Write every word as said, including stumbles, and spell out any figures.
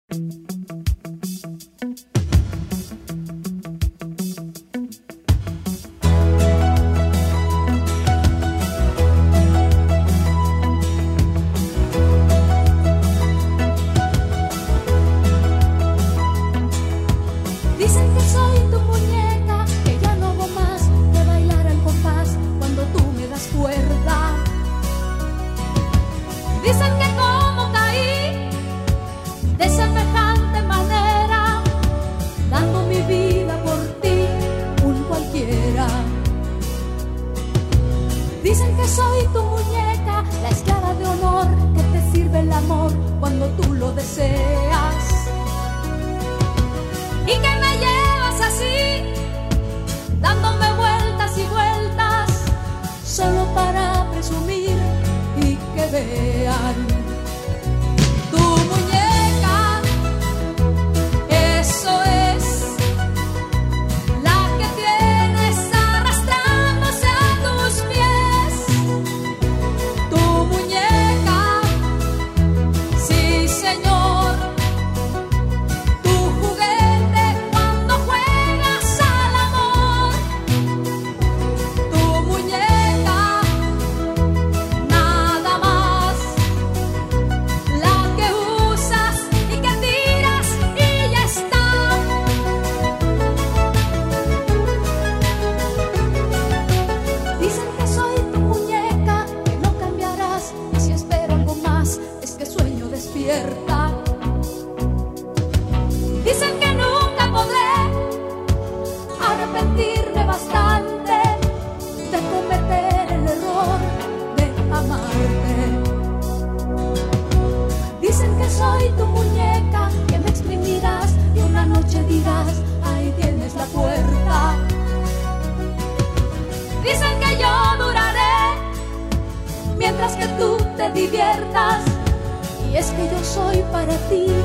Dicen que soy tu muñeca, que ya no hago más que bailar al compás cuando tú me das cuerda. Dicen que como caí de semejante manera, dando mi vida por ti, un cualquiera. Dicen que soy tu muñeca, la esclava de honor que te sirve el amor cuando tú lo deseas. Y que me llevas así, dándome vueltas y vueltas, solo para presumir y que vean tu muñeca. Eso es la que tienes arrastrándose a tus pies. Tu muñeca, sí señor, tu juguete cuando juegas al amor. Tu muñeca, nada más, la que usas y que tiras y ya está. Dicen que soy tu muñeca, que no cambiarás, y si espero algo más es que sueño despierta. Dicen que nunca podré arrepentirme bastante de cometer el error de amarte. Dicen que soy tu muñeca, que me exprimirás y una noche dirás, ahí tienes la puerta. Dicen que yo duraré mientras que tú te diviertas, y es que yo soy para ti